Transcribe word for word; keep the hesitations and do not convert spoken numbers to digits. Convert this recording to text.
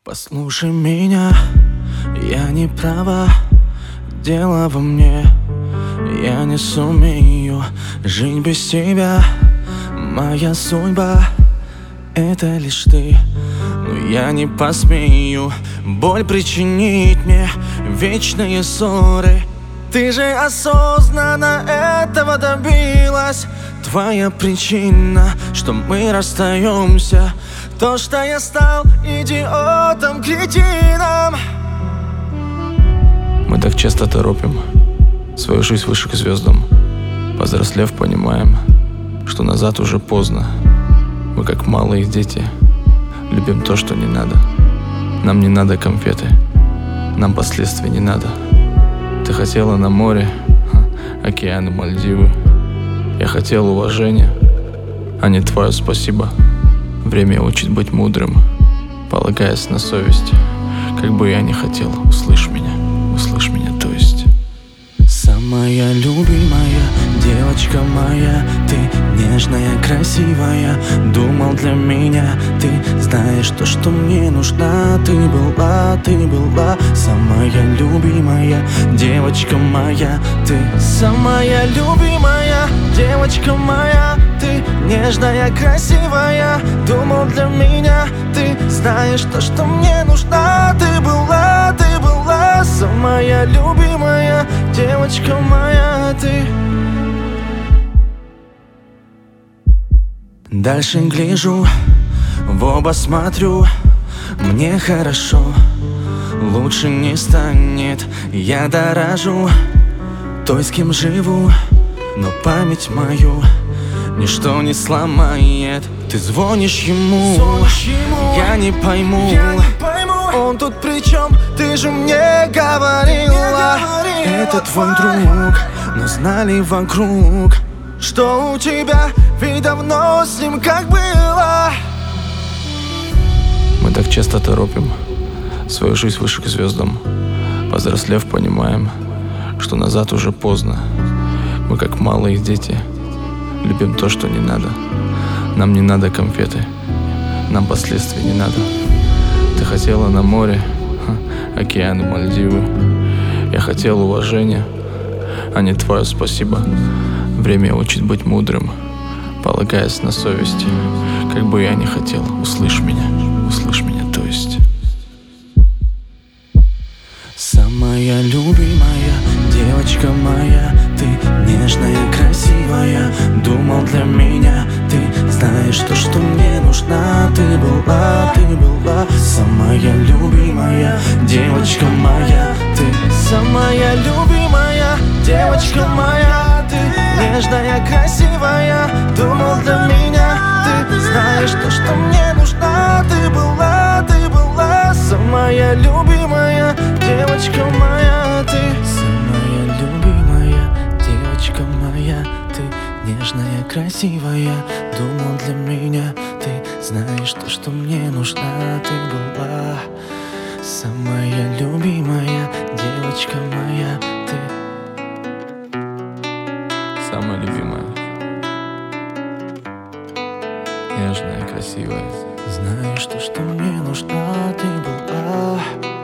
Послушай меня, я не права, дело во мне. Я не сумею жить без тебя. Моя судьба — это лишь ты. Но я не посмею боль причинить мне, вечные ссоры. Ты же осознанно этого добилась. Твоя причина, что мы расстаемся, то, что я стал идиотом, кретином. Мы так часто торопим свою жизнь выше к звездам. Повзрослев, понимаем, что назад уже поздно. Мы как малые дети любим то, что не надо. Нам не надо конфеты, нам последствий не надо. Ты хотела на море, океаны, Мальдивы. Я хотел уважения, а не твое спасибо. Время учит быть мудрым, полагаясь на совесть. Как бы я ни хотел, услышь меня, услышь меня, то есть. Самая любимая девочка моя, ты нежная, красивая. Думал, для меня ты знаешь то, что мне нужна. Ты была, ты была самая любимая девочка моя. Ты самая любимая девочка моя. Ты нежная, красивая. Думал, для меня ты знаешь то, что мне нужна. Ты была, ты была самая любимая девочка моя, ты. Дальше гляжу, в оба смотрю. Мне хорошо, лучше не станет. Я дорожу той, с кем живу, но память мою ничто не сломает. Ты звонишь ему, звонишь ему, я не пойму, я не пойму. Он тут при чем? Ты же мне говорила, это твой друг, но знали вокруг, что у тебя ведь давно с ним как было. Мы так часто торопим свою жизнь выше к звездам. Повзрослев, понимаем, что назад уже поздно. Мы как малые дети любим то, что не надо. Нам не надо конфеты, нам последствий не надо. Ты хотела на море, океаны, Мальдивы. Я хотел уважения, а не твое спасибо. Время учит быть мудрым, полагаясь на совесть. Как бы я ни хотел, услышь меня, услышь меня, то есть. Самая любимая девочка моя, ты нежная, красивая. Думал, для меня ты знаешь то, что мне нужна. Ты была, ты была самая любимая девочка моя. Ты самая любимая девочка моя. Ты нежная, красивая. Думал, для меня ты знаешь то, что мне нужна. Ты была, ты была самая любимая девочка моя. Ты самая любимая девочка моя. Ты нежная, красивая. Думал, для меня ты знаешь то, что мне нужна. Ты была самая любимая девочка моя. Ты самая любимая, нежная, красивая. знаешь то, что мне нужна. Ты была